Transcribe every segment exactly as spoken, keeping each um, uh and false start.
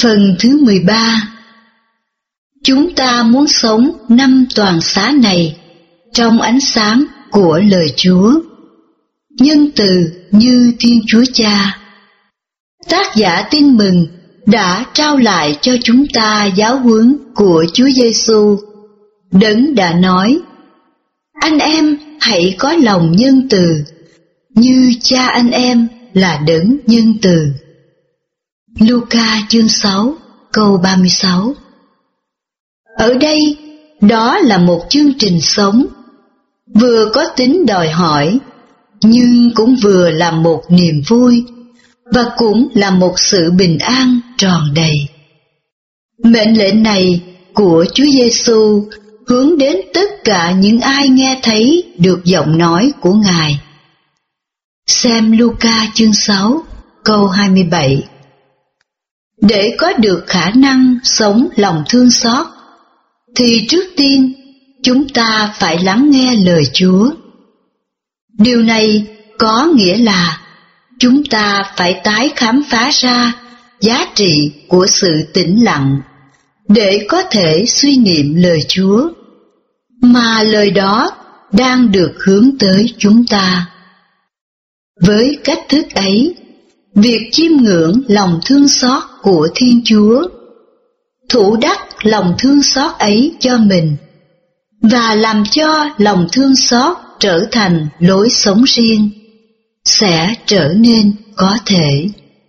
Phần thứ mười ba. Chúng ta muốn sống năm toàn xá này trong ánh sáng của lời Chúa. Nhân từ như Thiên Chúa Cha. Tác giả Tin Mừng đã trao lại cho chúng ta giáo huấn của Chúa Giêsu, Đấng đã nói: anh em hãy có lòng nhân từ, như Cha anh em là Đấng nhân từ. Luca chương sáu câu ba mươi sáu. Ở đây, đó là một chương trình sống, vừa có tính đòi hỏi, nhưng cũng vừa là một niềm vui, và cũng là một sự bình an tròn đầy. Mệnh lệnh này của Chúa Giêsu hướng đến tất cả những ai nghe thấy được giọng nói của Ngài. Xem Luca chương sáu câu hai mươi bảy. Để có được khả năng sống lòng thương xót, thì trước tiên chúng ta phải lắng nghe lời Chúa. Điều này có nghĩa là chúng ta phải tái khám phá ra giá trị của sự tĩnh lặng để có thể suy niệm lời Chúa, mà lời đó đang được hướng tới chúng ta. Với cách thức ấy, việc chiêm ngưỡng lòng thương xót của Thiên Chúa, thủ đắc lòng thương xót ấy cho mình, và làm cho lòng thương xót trở thành lối sống riêng, sẽ trở nên có thể.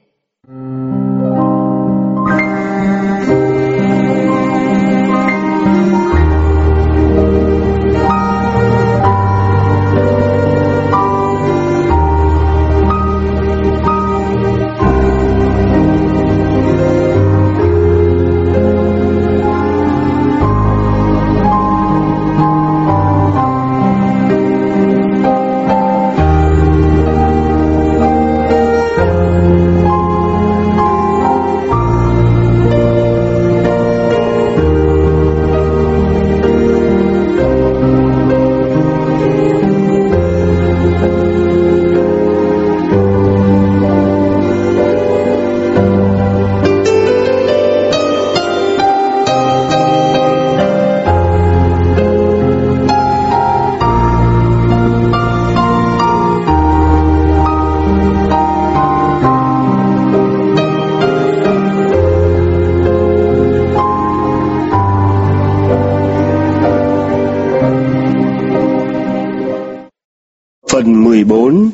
Phần mười bốn.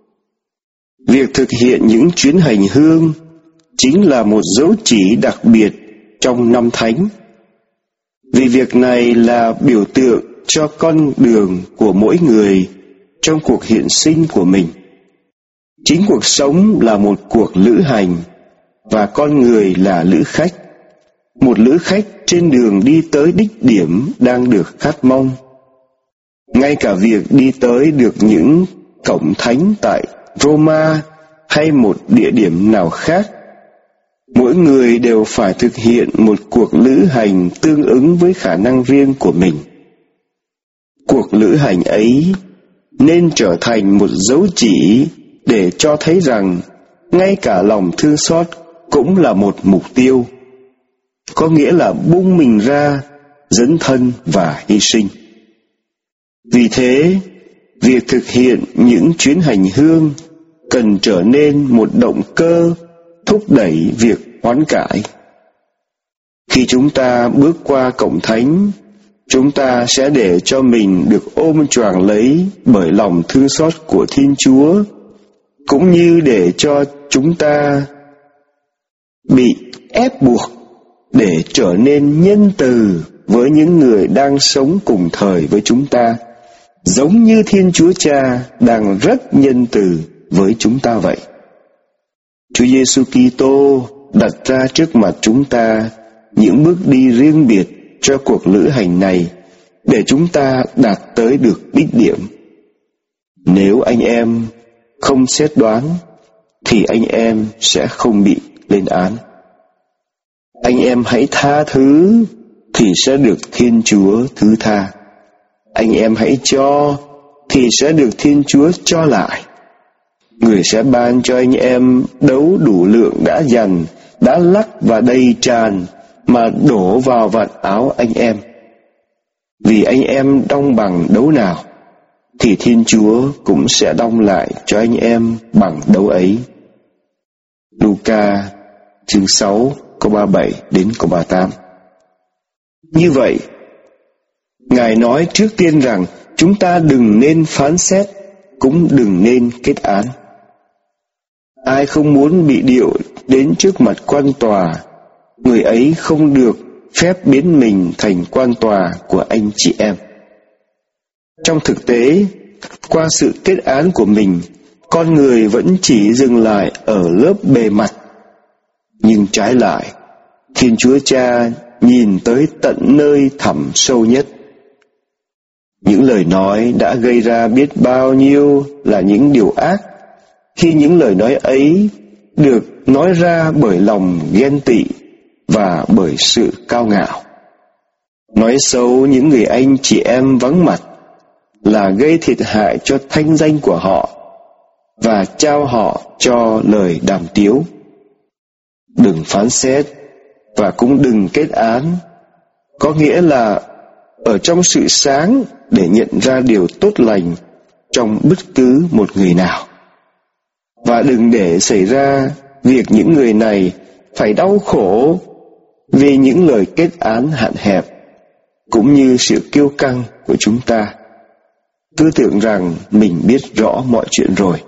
Việc thực hiện những chuyến hành hương chính là một dấu chỉ đặc biệt trong năm thánh, vì việc này là biểu tượng cho con đường của mỗi người trong cuộc hiện sinh của mình. Chính cuộc sống là một cuộc lữ hành, và con người là lữ khách, một lữ khách trên đường đi tới đích điểm đang được khát mong. Ngay cả việc đi tới được những cổng thánh tại Roma hay một địa điểm nào khác, mỗi người đều phải thực hiện một cuộc lữ hành tương ứng với khả năng riêng của mình. Cuộc lữ hành ấy nên trở thành một dấu chỉ để cho thấy rằng ngay cả lòng thương xót cũng là một mục tiêu, có nghĩa là bung mình ra, dấn thân và hy sinh. Vì thế, việc thực hiện những chuyến hành hương cần trở nên một động cơ thúc đẩy việc hoán cải. Khi chúng ta bước qua cổng thánh, chúng ta sẽ để cho mình được ôm choàng lấy bởi lòng thương xót của Thiên Chúa, cũng như để cho chúng ta bị ép buộc để trở nên nhân từ với những người đang sống cùng thời với chúng ta, giống như Thiên Chúa Cha đang rất nhân từ với chúng ta vậy. Chúa Giêsu Kitô đặt ra trước mặt chúng ta những bước đi riêng biệt cho cuộc lữ hành này để chúng ta đạt tới được đích điểm. Nếu anh em không xét đoán thì anh em sẽ không bị lên án. Anh em hãy tha thứ thì sẽ được Thiên Chúa thứ tha. Anh em hãy cho thì sẽ được Thiên Chúa cho lại. Người sẽ ban cho anh em đấu đủ lượng đã dành đã lắc và đầy tràn mà đổ vào vạt áo anh em. Vì anh em đong bằng đấu nào, thì Thiên Chúa cũng sẽ đong lại cho anh em bằng đấu ấy. Luca chương sáu câu ba mươi bảy đến câu ba mươi tám. Như vậy, Ngài nói trước tiên rằng chúng ta đừng nên phán xét, cũng đừng nên kết án. Ai không muốn bị điệu đến trước mặt quan tòa, người ấy không được phép biến mình thành quan tòa của anh chị em. Trong thực tế, qua sự kết án của mình, con người vẫn chỉ dừng lại ở lớp bề mặt. Nhưng trái lại, Thiên Chúa Cha nhìn tới tận nơi thẳm sâu nhất. Những lời nói đã gây ra biết bao nhiêu là những điều ác, khi những lời nói ấy được nói ra bởi lòng ghen tị và bởi sự cao ngạo. Nói xấu những người anh chị em vắng mặt là gây thiệt hại cho thanh danh của họ và trao họ cho lời đàm tiếu. Đừng phán xét và cũng đừng kết án, có nghĩa là ở trong sự sáng để nhận ra điều tốt lành trong bất cứ một người nào. Và đừng để xảy ra việc những người này phải đau khổ vì những lời kết án hạn hẹp, cũng như sự kiêu căng của chúng ta, tư tưởng rằng mình biết rõ mọi chuyện rồi.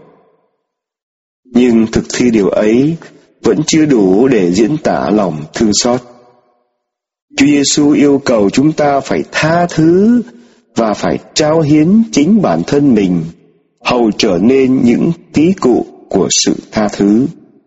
Nhưng thực thi điều ấy vẫn chưa đủ để diễn tả lòng thương xót. Chúa Giêsu yêu cầu chúng ta phải tha thứ và phải trao hiến chính bản thân mình, hầu trở nên những tí cụ của sự tha thứ.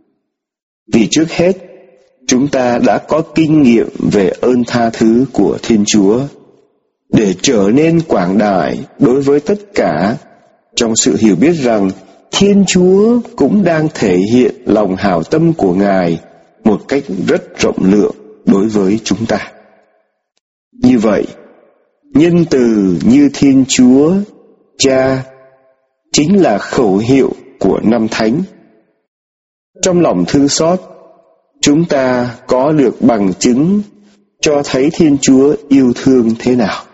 Vì trước hết, chúng ta đã có kinh nghiệm về ơn tha thứ của Thiên Chúa, để trở nên quảng đại đối với tất cả, trong sự hiểu biết rằng Thiên Chúa cũng đang thể hiện lòng hảo tâm của Ngài một cách rất rộng lượng đối với chúng ta. Như vậy, nhân từ như Thiên Chúa Cha chính là khẩu hiệu của năm thánh. Trong lòng thương xót, chúng ta có được bằng chứng cho thấy Thiên Chúa yêu thương thế nào.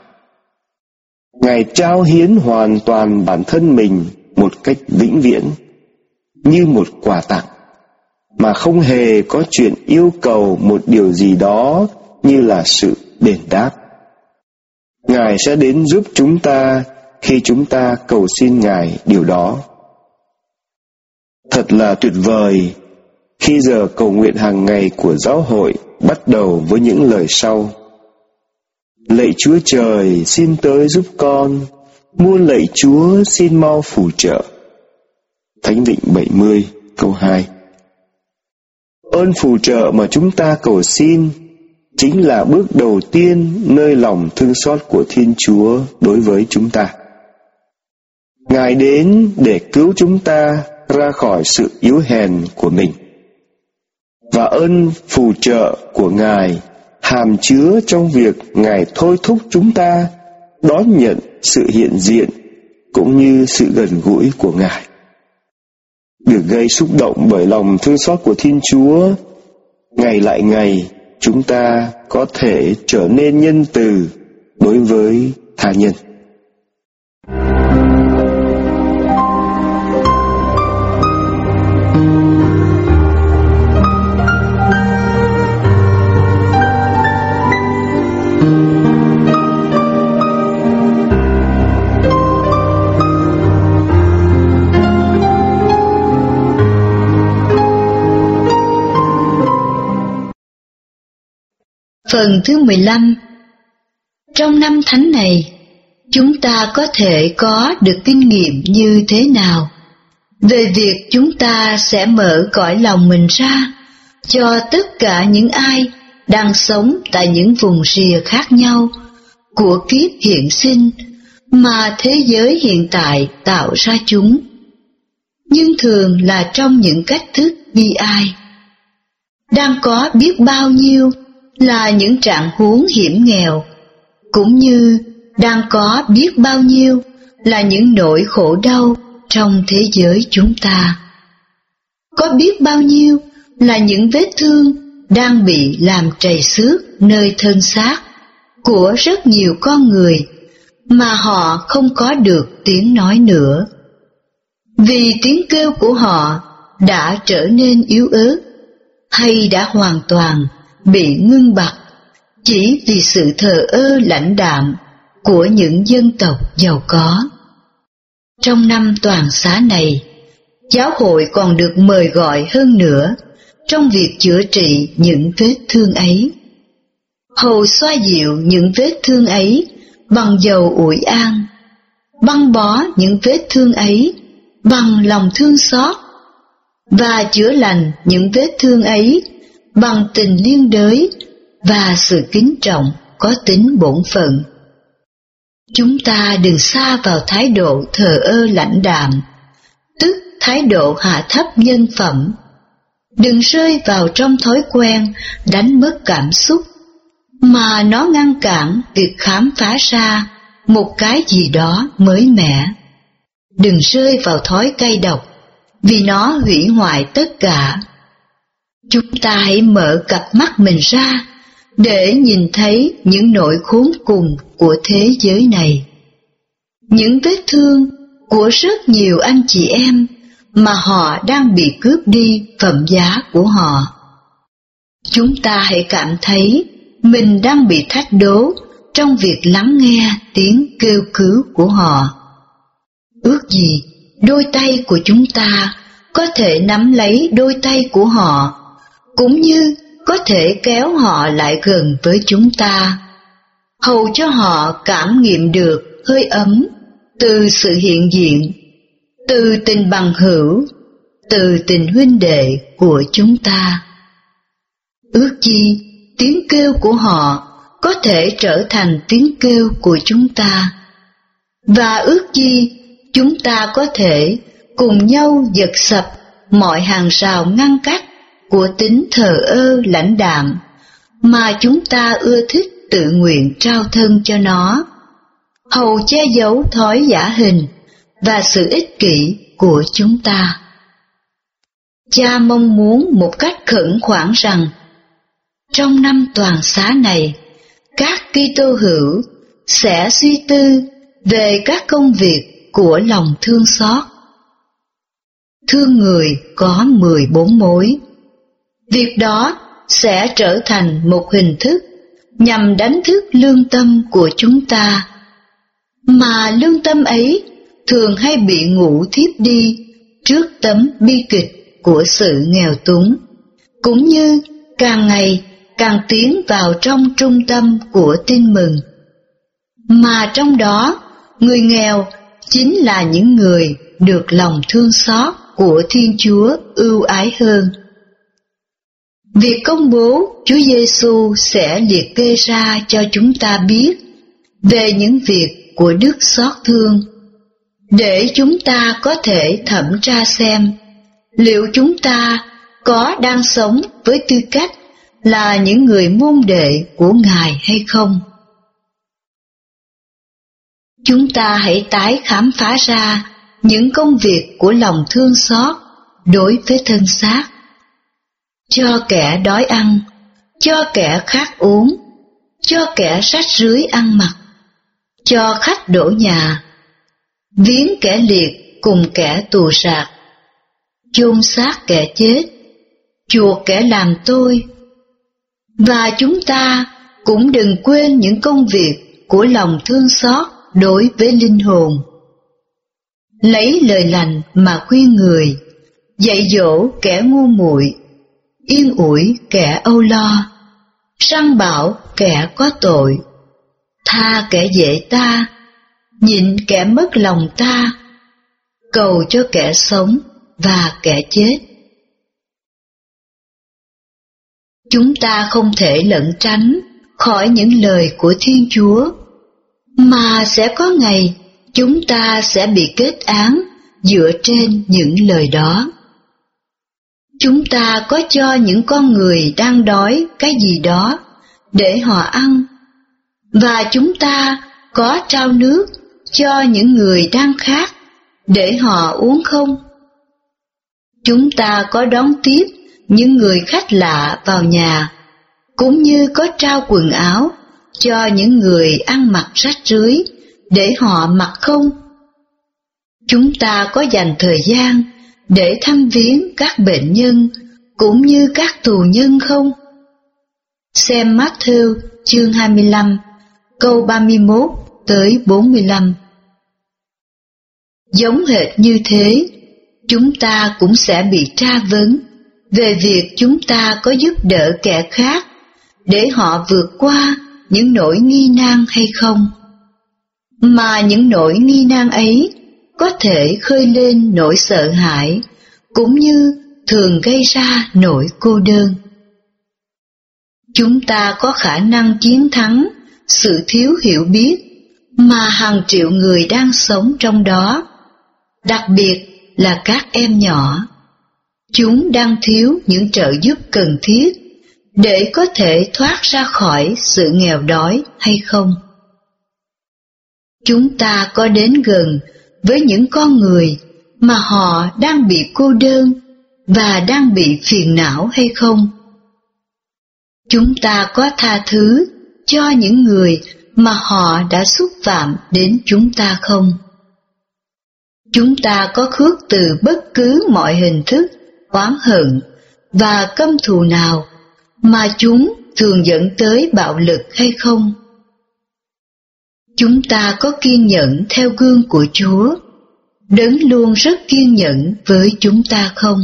Ngài trao hiến hoàn toàn bản thân mình một cách vĩnh viễn, như một quà tặng, mà không hề có chuyện yêu cầu một điều gì đó như là sự đền đáp. Ngài sẽ đến giúp chúng ta khi chúng ta cầu xin Ngài điều đó. Thật là tuyệt vời khi giờ cầu nguyện hàng ngày của giáo hội bắt đầu với những lời sau: Lạy Chúa Trời, xin tới giúp con, muôn lạy Chúa xin mau phù trợ. Thánh Vịnh bảy mươi câu hai. Ơn phù trợ mà chúng ta cầu xin chính là bước đầu tiên nơi lòng thương xót của Thiên Chúa đối với chúng ta. Ngài đến để cứu chúng ta ra khỏi sự yếu hèn của mình. Và ơn phù trợ của Ngài hàm chứa trong việc Ngài thôi thúc chúng ta đón nhận sự hiện diện cũng như sự gần gũi của Ngài. Được gây xúc động bởi lòng thương xót của Thiên Chúa, ngày lại ngày chúng ta có thể trở nên nhân từ đối với tha nhân. Phần thứ mười lăm. Trong năm thánh này, chúng ta có thể có được kinh nghiệm như thế nào về việc chúng ta sẽ mở cõi lòng mình ra cho tất cả những ai đang sống tại những vùng rìa khác nhau của kiếp hiện sinh mà thế giới hiện tại tạo ra chúng, nhưng thường là trong những cách thức bi ai. Đang có biết bao nhiêu là những trạng huống hiểm nghèo, cũng như đang có biết bao nhiêu là những nỗi khổ đau trong thế giới chúng ta. Có biết bao nhiêu là những vết thương đang bị làm trầy xước nơi thân xác của rất nhiều con người mà họ không có được tiếng nói nữa. Vì tiếng kêu của họ đã trở nên yếu ớt hay đã hoàn toàn bị ngưng bặt chỉ vì sự thờ ơ lãnh đạm của những dân tộc giàu có. Trong năm toàn xá này, giáo hội còn được mời gọi hơn nữa trong việc chữa trị những vết thương ấy. Hầu xoa dịu những vết thương ấy bằng dầu ủi an, băng bó những vết thương ấy bằng lòng thương xót, và chữa lành những vết thương ấy bằng tình liên đới và sự kính trọng có tính bổn phận. Chúng ta đừng sa vào thái độ thờ ơ lãnh đạm, tức thái độ hạ thấp nhân phẩm. Đừng rơi vào trong thói quen đánh mất cảm xúc, mà nó ngăn cản việc khám phá ra một cái gì đó mới mẻ. Đừng rơi vào thói cay độc, vì nó hủy hoại tất cả. Chúng ta hãy mở cặp mắt mình ra để nhìn thấy những nỗi khốn cùng của thế giới này, những vết thương của rất nhiều anh chị em mà họ đang bị cướp đi phẩm giá của họ. Chúng ta hãy cảm thấy mình đang bị thách đố trong việc lắng nghe tiếng kêu cứu của họ. Ước gì đôi tay của chúng ta có thể nắm lấy đôi tay của họ, cũng như có thể kéo họ lại gần với chúng ta, hầu cho họ cảm nghiệm được hơi ấm từ sự hiện diện, từ tình bằng hữu, từ tình huynh đệ của chúng ta. Ước gì tiếng kêu của họ có thể trở thành tiếng kêu của chúng ta, và ước gì chúng ta có thể cùng nhau giật sập mọi hàng rào ngăn cách của tính thờ ơ lãnh đạm mà chúng ta ưa thích tự nguyện trao thân cho nó, hầu che giấu thói giả hình và sự ích kỷ của chúng ta. Cha mong muốn một cách khẩn khoản rằng trong năm toàn xá này, các Kitô hữu sẽ suy tư về các công việc của lòng thương xót. Thương người có mười bốn mối. Việc đó sẽ trở thành một hình thức nhằm đánh thức lương tâm của chúng ta, mà lương tâm ấy thường hay bị ngủ thiếp đi trước tấm bi kịch của sự nghèo túng, cũng như càng ngày càng tiến vào trong trung tâm của tin mừng, mà trong đó người nghèo chính là những người được lòng thương xót của Thiên Chúa ưu ái hơn. Việc công bố Chúa Giêsu sẽ liệt kê ra cho chúng ta biết về những việc của Đức xót thương, để chúng ta có thể thẩm tra xem liệu chúng ta có đang sống với tư cách là những người môn đệ của Ngài hay không. Chúng ta hãy tái khám phá ra những công việc của lòng thương xót đối với thân xác, cho kẻ đói ăn, cho kẻ khát uống, cho kẻ rách rưới ăn mặc, cho khách đổ nhà, viếng kẻ liệt cùng kẻ tù rạc, chôn xác kẻ chết, chuộc kẻ làm tôi. Và chúng ta cũng đừng quên những công việc của lòng thương xót đối với linh hồn. Lấy lời lành mà khuyên người, dạy dỗ kẻ ngu muội, yên ủi kẻ âu lo, răn bảo kẻ có tội, tha kẻ dễ ta, nhịn kẻ mất lòng ta, cầu cho kẻ sống và kẻ chết. Chúng ta không thể lẩn tránh khỏi những lời của Thiên Chúa, mà sẽ có ngày chúng ta sẽ bị kết án dựa trên những lời đó. Chúng ta có cho những con người đang đói cái gì đó để họ ăn, và chúng ta có trao nước cho những người đang khát để họ uống không? Chúng ta có đón tiếp những người khách lạ vào nhà, cũng như có trao quần áo cho những người ăn mặc rách rưới để họ mặc không? Chúng ta có dành thời gian để thăm viếng các bệnh nhân cũng như các tù nhân không? Xem Matthew chương hai mươi lăm, câu ba mươi mốt tới bốn mươi lăm. Giống hệt như thế, chúng ta cũng sẽ bị tra vấn về việc chúng ta có giúp đỡ kẻ khác để họ vượt qua những nỗi nghi nan hay không. Mà những nỗi nghi nan ấy có thể khơi lên nỗi sợ hãi, cũng như thường gây ra nỗi cô đơn. Chúng ta có khả năng chiến thắng sự thiếu hiểu biết mà hàng triệu người đang sống trong đó, đặc biệt là các em nhỏ. Chúng đang thiếu những trợ giúp cần thiết để có thể thoát ra khỏi sự nghèo đói hay không? Chúng ta có đến gần với những con người mà họ đang bị cô đơn và đang bị phiền não hay không? Chúng ta có tha thứ cho những người mà họ đã xúc phạm đến chúng ta không? Chúng ta có khước từ bất cứ mọi hình thức oán hận và căm thù nào mà chúng thường dẫn tới bạo lực hay không? Chúng ta có kiên nhẫn theo gương của Chúa, Đấng luôn rất kiên nhẫn với chúng ta không?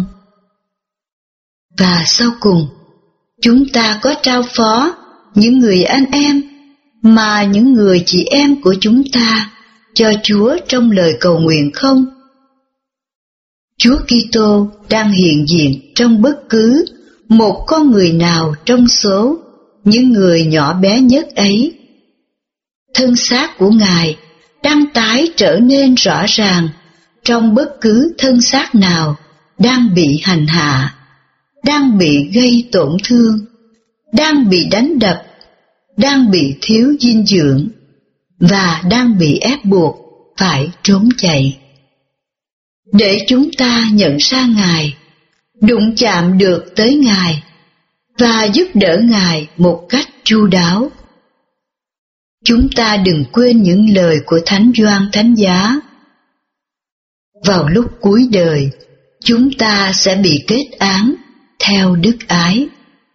Và sau cùng, chúng ta có trao phó những người anh em mà những người chị em của chúng ta cho Chúa trong lời cầu nguyện không? Chúa Kitô đang hiện diện trong bất cứ một con người nào trong số những người nhỏ bé nhất ấy. Thân xác của Ngài đang tái trở nên rõ ràng trong bất cứ thân xác nào đang bị hành hạ, đang bị gây tổn thương, đang bị đánh đập, đang bị thiếu dinh dưỡng và đang bị ép buộc phải trốn chạy. Để chúng ta nhận ra Ngài, đụng chạm được tới Ngài và giúp đỡ Ngài một cách chu đáo. Chúng ta đừng quên những lời của Thánh Gioan Thánh Giá. Vào lúc cuối đời, chúng ta sẽ bị kết án theo đức ái.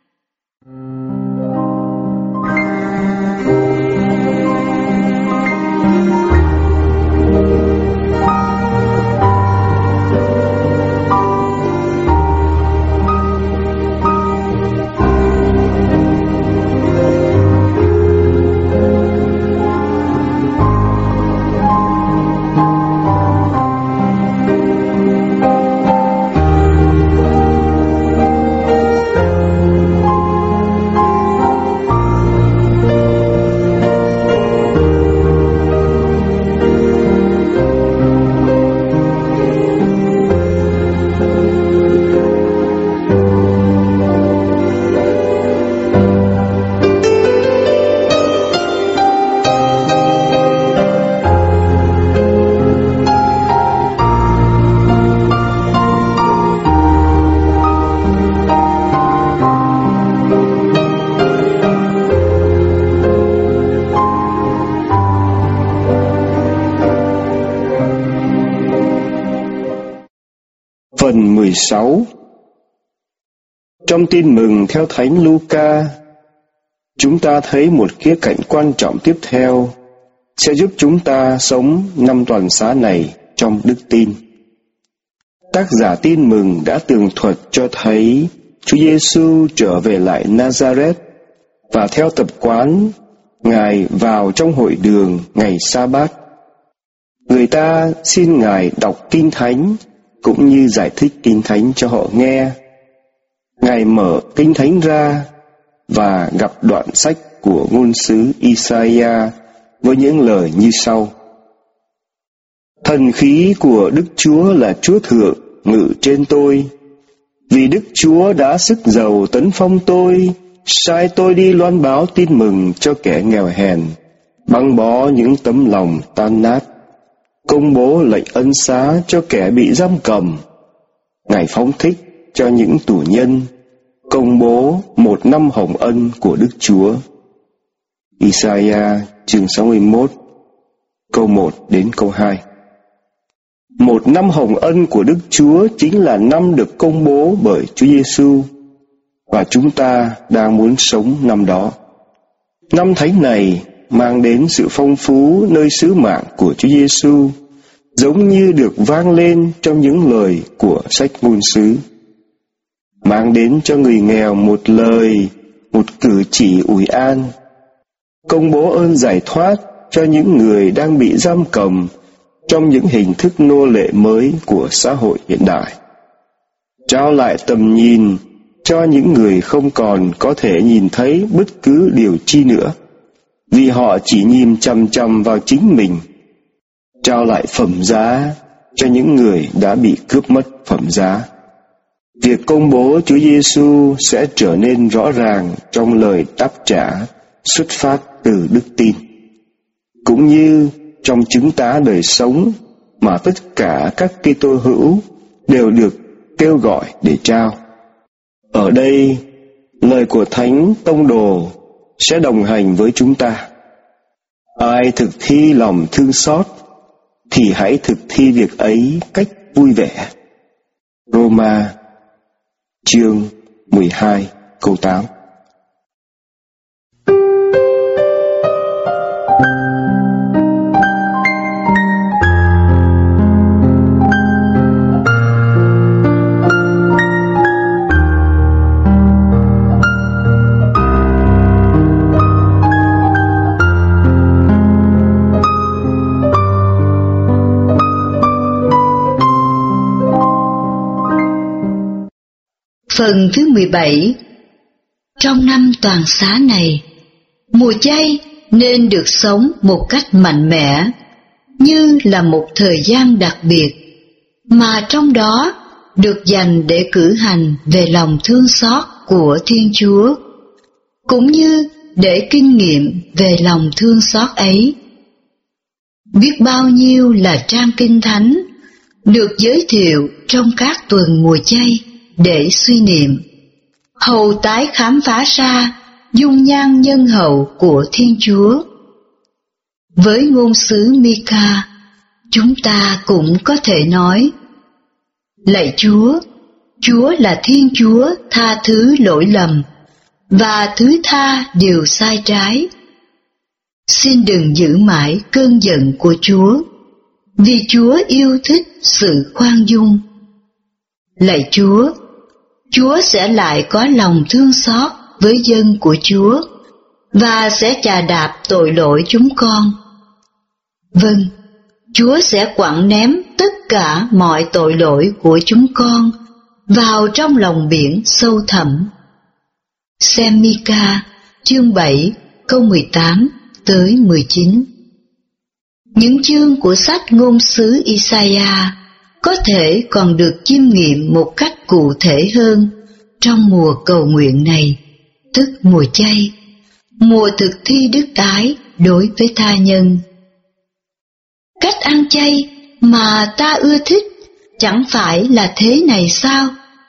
Phần mười sáu. Trong tin mừng theo Thánh Luca, chúng ta thấy một khía cạnh quan trọng tiếp theo sẽ giúp chúng ta sống năm toàn xá này trong đức tin. Tác giả tin mừng đã tường thuật cho thấy Chúa Giêsu trở về lại Nazareth và theo tập quán, Ngài vào trong hội đường ngày Sa-bát. Người ta xin Ngài đọc Kinh Thánh cũng như giải thích Kinh Thánh cho họ nghe. Ngài mở Kinh Thánh ra và gặp đoạn sách của ngôn sứ Isaiah với những lời như sau: Thần khí của Đức Chúa là Chúa Thượng ngự trên tôi, vì Đức Chúa đã sức dầu tấn phong tôi, sai tôi đi loan báo tin mừng cho kẻ nghèo hèn, băng bó những tấm lòng tan nát, công bố lệnh ân xá cho kẻ bị giam cầm. Ngài phóng thích cho những tù nhân Công bố một năm hồng ân của Đức Chúa. Isaiah chương sáu mươi mốt, câu một đến câu hai. Một năm hồng ân của Đức Chúa chính là năm được công bố bởi Chúa Giêsu, và chúng ta đang muốn sống năm đó. Năm thánh này mang đến sự phong phú nơi sứ mạng của Chúa Giêsu, giống như được vang lên trong những lời của sách ngôn sứ. Mang đến cho người nghèo một lời, một cử chỉ ủi an. Công bố ơn giải thoát cho những người đang bị giam cầm trong những hình thức nô lệ mới của xã hội hiện đại. Trao lại tầm nhìn cho những người không còn có thể nhìn thấy bất cứ điều chi nữa, vì họ chỉ nhìn chằm chằm vào chính mình. Trao lại phẩm giá cho những người đã bị cướp mất phẩm giá. Việc công bố Chúa Giêsu sẽ trở nên rõ ràng trong lời đáp trả xuất phát từ đức tin, cũng như trong chứng tá đời sống mà tất cả các Kitô hữu đều được kêu gọi để trao. Ở đây, lời của Thánh Tông Đồ sẽ đồng hành với chúng ta. Ai thực thi lòng thương xót thì hãy thực thi việc ấy cách vui vẻ. Roma chương mười hai câu tám. Phần thứ mười bảy. Trong năm toàn xá này, mùa chay nên được sống một cách mạnh mẽ, như là một thời gian đặc biệt, mà trong đó được dành để cử hành về lòng thương xót của Thiên Chúa, cũng như để kinh nghiệm về lòng thương xót ấy. Biết bao nhiêu là trang kinh thánh được giới thiệu trong các tuần mùa chay để suy niệm, hầu tái khám phá ra dung nhan nhân hậu của Thiên Chúa. Với ngôn sứ Mi-ca, chúng ta cũng có thể nói: Lạy Chúa, Chúa là Thiên Chúa tha thứ lỗi lầm và thứ tha điều sai trái. Xin đừng giữ mãi cơn giận của Chúa, vì Chúa yêu thích sự khoan dung. Lạy Chúa, Chúa sẽ lại có lòng thương xót với dân của Chúa và sẽ chà đạp tội lỗi chúng con. Vâng, Chúa sẽ quẳng ném tất cả mọi tội lỗi của chúng con vào trong lòng biển sâu thẳm. Xem Mi-ca chương bảy câu mười tám tới mười chín. Những chương của sách ngôn sứ Isaiah có thể còn được chiêm nghiệm một cách cụ thể hơn trong mùa cầu nguyện này, tức mùa chay, mùa thực thi đức ái đối với tha nhân. Cách ăn chay mà ta ưa thích chẳng phải là thế này sao?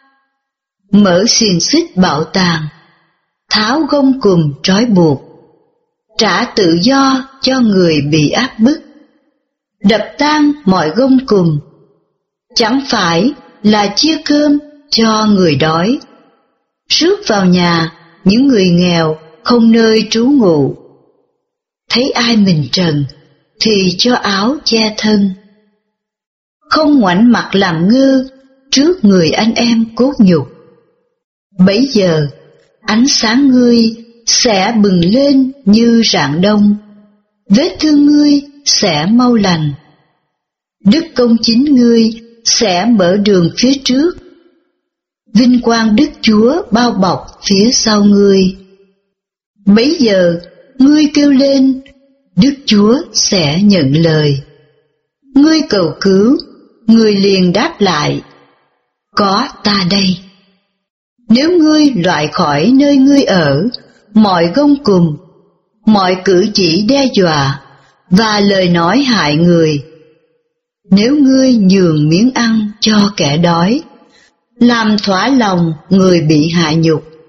Mở xiềng xích bạo tàng, tháo gông cùm trói buộc, trả tự do cho người bị áp bức, đập tan mọi gông cùm, chẳng phải là chia cơm cho người đói, rước vào nhà những người nghèo không nơi trú ngụ. Thấy ai mình trần thì cho áo che thân, không ngoảnh mặt làm ngơ trước người anh em cốt nhục. Bấy giờ ánh sáng ngươi sẽ bừng lên như rạng đông, vết thương ngươi sẽ mau lành, đức công chính ngươi sẽ mở đường phía trước, vinh quang Đức Chúa bao bọc phía sau ngươi. Bấy giờ ngươi kêu lên, Đức Chúa sẽ nhận lời. Ngươi cầu cứu, người liền đáp lại, có ta đây. Nếu ngươi loại khỏi nơi ngươi ở mọi gông cùm, mọi cử chỉ đe dọa và lời nói hại người, nếu ngươi nhường miếng ăn cho kẻ đói, làm thỏa lòng người bị hạ nhục,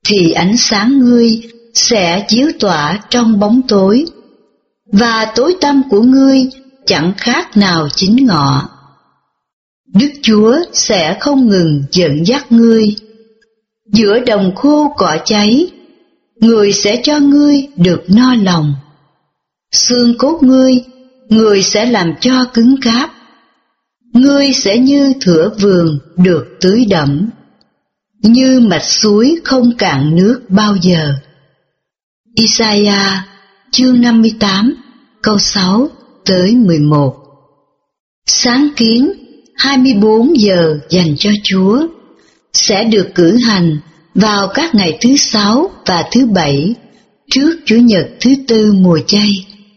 thì ánh sáng ngươi sẽ chiếu tỏa trong bóng tối, và tối tăm của ngươi chẳng khác nào chính ngọ. Đức Chúa sẽ không ngừng dẫn dắt ngươi. Giữa đồng khô cỏ cháy, Người sẽ cho ngươi được no lòng. Xương cốt ngươi, Người sẽ làm cho cứng cáp. Ngươi sẽ như thửa vườn được tưới đẫm, như mạch suối không cạn nước bao giờ. Isaiah chương năm mươi tám câu sáu tới mười một. Sáng kiến hai mươi bốn giờ dành cho Chúa sẽ được cử hành vào các ngày thứ sáu và thứ bảy trước Chủ nhật thứ tư mùa chay,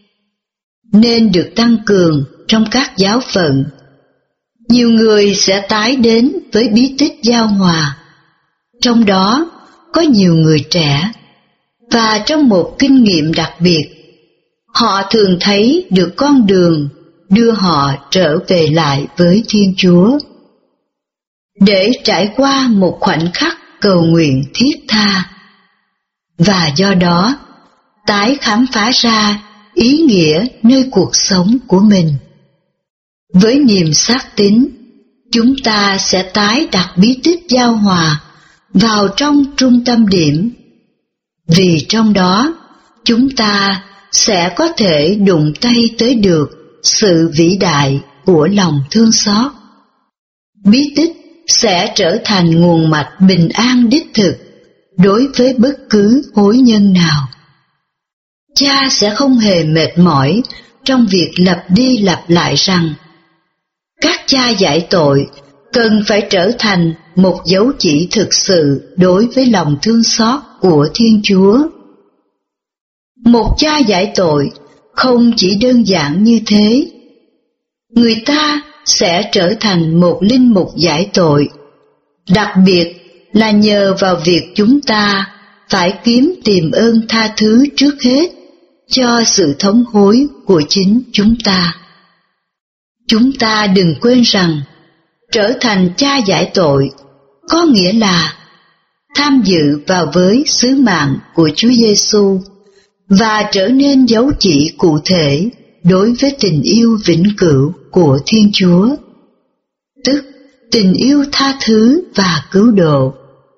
nên được tăng cường trong các giáo phận. Nhiều người sẽ tái đến với bí tích giao hòa, trong đó có nhiều người trẻ, và trong một kinh nghiệm đặc biệt, họ thường thấy được con đường đưa họ trở về lại với Thiên Chúa, để trải qua một khoảnh khắc cầu nguyện thiết tha, và do đó tái khám phá ra ý nghĩa nơi cuộc sống của mình. Với niềm xác tín, chúng ta sẽ tái đặt bí tích giao hòa vào trong trung tâm điểm, vì trong đó chúng ta sẽ có thể đụng tay tới được sự vĩ đại của lòng thương xót. Bí tích sẽ trở thành nguồn mạch bình an đích thực đối với bất cứ hối nhân nào. Cha sẽ không hề mệt mỏi trong việc lặp đi lặp lại rằng các cha giải tội cần phải trở thành một dấu chỉ thực sự đối với lòng thương xót của Thiên Chúa. Một cha giải tội không chỉ đơn giản như thế. Người ta sẽ trở thành một linh mục giải tội, đặc biệt là nhờ vào việc chúng ta phải kiếm tìm ơn tha thứ trước hết cho sự thống hối của chính chúng ta. Chúng ta đừng quên rằng trở thành cha giải tội có nghĩa là tham dự vào với sứ mạng của Chúa Giêsu và trở nên dấu chỉ cụ thể đối với tình yêu vĩnh cửu của Thiên Chúa, tức tình yêu tha thứ và cứu độ.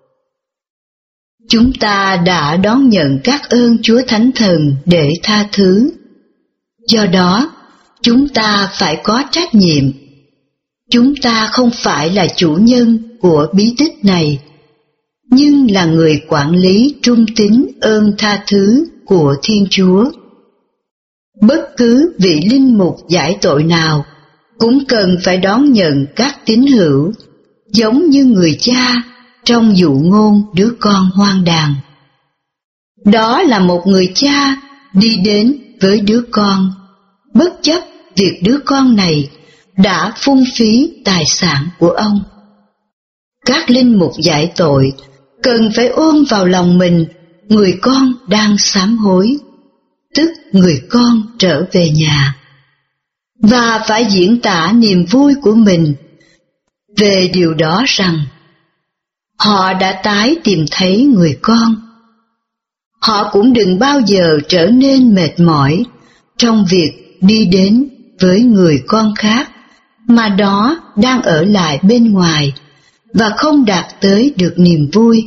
Chúng ta đã đón nhận các ơn Chúa Thánh Thần để tha thứ. Do đó, chúng ta phải có trách nhiệm. Chúng ta không phải là chủ nhân của bí tích này, nhưng là người quản lý trung tín ơn tha thứ của Thiên Chúa. Bất cứ vị linh mục giải tội nào cũng cần phải đón nhận các tín hữu, giống như người cha trong dụ ngôn đứa con hoang đàn. Đó là một người cha đi đến với đứa con, bất chấp việc đứa con này đã phung phí tài sản của ông. Các linh mục giải tội cần phải ôm vào lòng mình người con đang sám hối, tức người con trở về nhà, và phải diễn tả niềm vui của mình về điều đó rằng họ đã tái tìm thấy người con. Họ cũng đừng bao giờ trở nên mệt mỏi trong việc đi đến với người con khác mà đó đang ở lại bên ngoài và không đạt tới được niềm vui.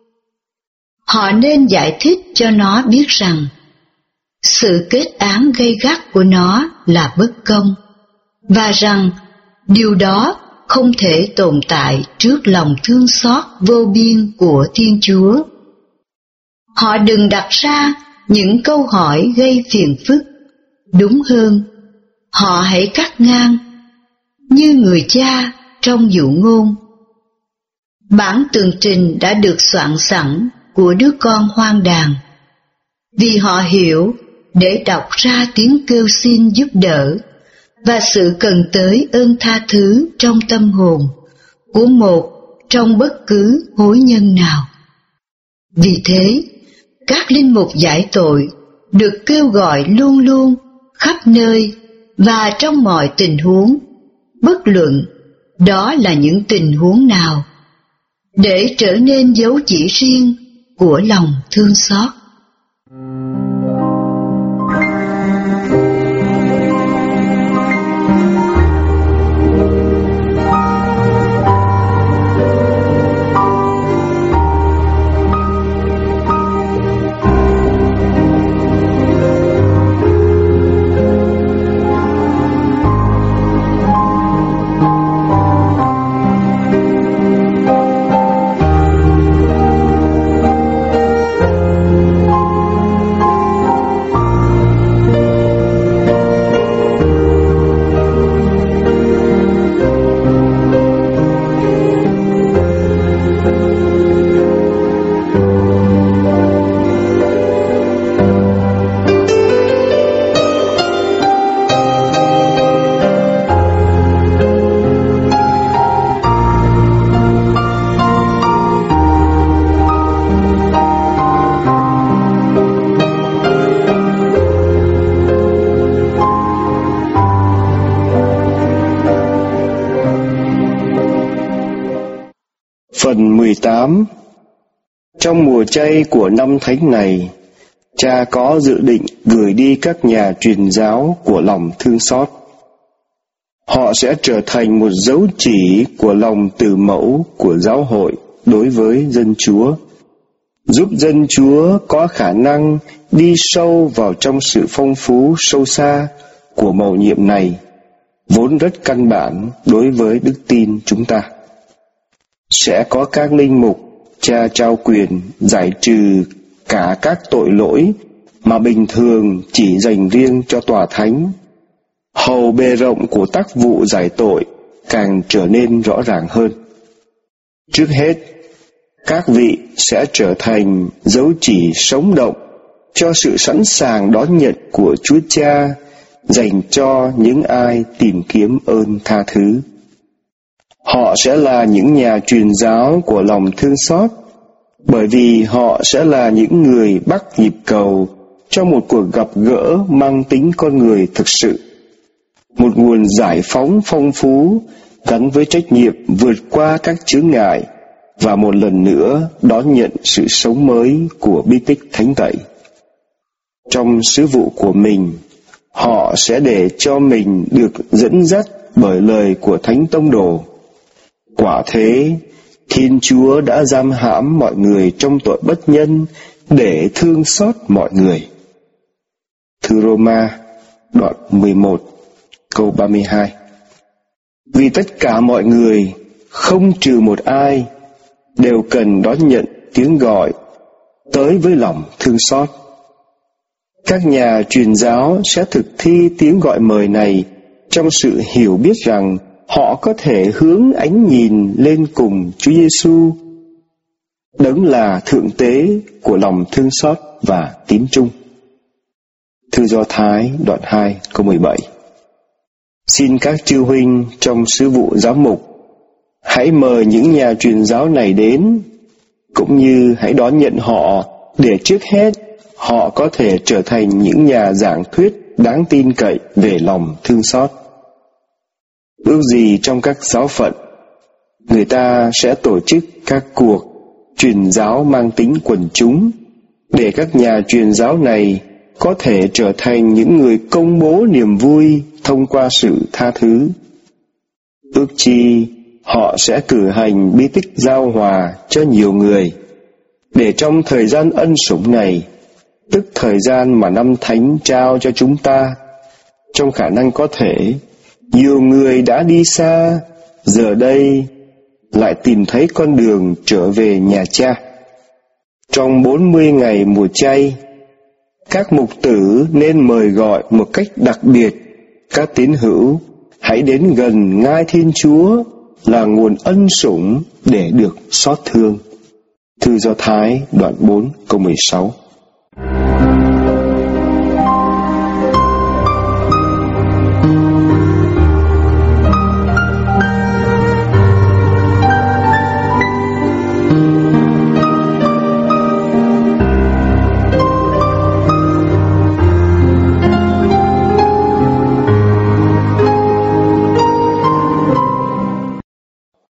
Họ nên giải thích cho nó biết rằng sự kết án gay gắt của nó là bất công, và rằng điều đó không thể tồn tại trước lòng thương xót vô biên của Thiên Chúa. Họ đừng đặt ra những câu hỏi gây phiền phức. Đúng hơn, họ hãy cắt ngang, như người cha trong dụ ngôn. Bản tường trình đã được soạn sẵn của đứa con hoang đàn, vì họ hiểu để đọc ra tiếng kêu xin giúp đỡ và sự cần tới ơn tha thứ trong tâm hồn của một trong bất cứ hối nhân nào. Vì thế, các linh mục giải tội được kêu gọi luôn luôn, khắp nơi và trong mọi tình huống, bất luận đó là những tình huống nào, để trở nên dấu chỉ riêng của lòng thương xót. Phần mười tám. Trong mùa chay của năm thánh này, Cha có dự định gửi đi các nhà truyền giáo của lòng thương xót. Họ sẽ trở thành một dấu chỉ của lòng từ mẫu của giáo hội đối với dân Chúa, giúp dân Chúa có khả năng đi sâu vào trong sự phong phú sâu xa của mầu nhiệm này, vốn rất căn bản đối với đức tin chúng ta. Sẽ có các linh mục, Cha trao quyền giải trừ cả các tội lỗi mà bình thường chỉ dành riêng cho tòa thánh. Hầu bề rộng của tác vụ giải tội càng trở nên rõ ràng hơn. Trước hết, các vị sẽ trở thành dấu chỉ sống động cho sự sẵn sàng đón nhận của Chúa Cha dành cho những ai tìm kiếm ơn tha thứ. Họ sẽ là những nhà truyền giáo của lòng thương xót, bởi vì họ sẽ là những người bắt nhịp cầu cho một cuộc gặp gỡ mang tính con người thực sự, một nguồn giải phóng phong phú gắn với trách nhiệm vượt qua các chướng ngại và một lần nữa đón nhận sự sống mới của bí tích thánh tẩy. Trong sứ vụ của mình, họ sẽ để cho mình được dẫn dắt bởi lời của Thánh Tông Đồ. Quả thế, Thiên Chúa đã giam hãm mọi người trong tội bất nhân để thương xót mọi người. Thư Roma, đoạn mười một, câu ba mươi hai. Vì tất cả mọi người, không trừ một ai, đều cần đón nhận tiếng gọi tới với lòng thương xót. Các nhà truyền giáo sẽ thực thi tiếng gọi mời này trong sự hiểu biết rằng họ có thể hướng ánh nhìn lên cùng Chúa Giêsu, đấng là thượng tế của lòng thương xót và tín trung. Thư Do Thái đoạn hai câu mười bảy. Xin các chư huynh trong sứ vụ giám mục hãy mời những nhà truyền giáo này đến, cũng như hãy đón nhận họ để trước hết họ có thể trở thành những nhà giảng thuyết đáng tin cậy về lòng thương xót. Ước gì trong các giáo phận, người ta sẽ tổ chức các cuộc truyền giáo mang tính quần chúng, để các nhà truyền giáo này có thể trở thành những người công bố niềm vui thông qua sự tha thứ. Ước chi họ sẽ cử hành bí tích giao hòa cho nhiều người, để trong thời gian ân sủng này, tức thời gian mà năm thánh trao cho chúng ta, trong khả năng có thể, nhiều người đã đi xa, giờ đây lại tìm thấy con đường trở về nhà Cha. Trong bốn mươi ngày mùa chay, các mục tử nên mời gọi một cách đặc biệt các tín hữu hãy đến gần ngai Thiên Chúa là nguồn ân sủng để được xót thương. Thư Do Thái đoạn bốn câu mười sáu.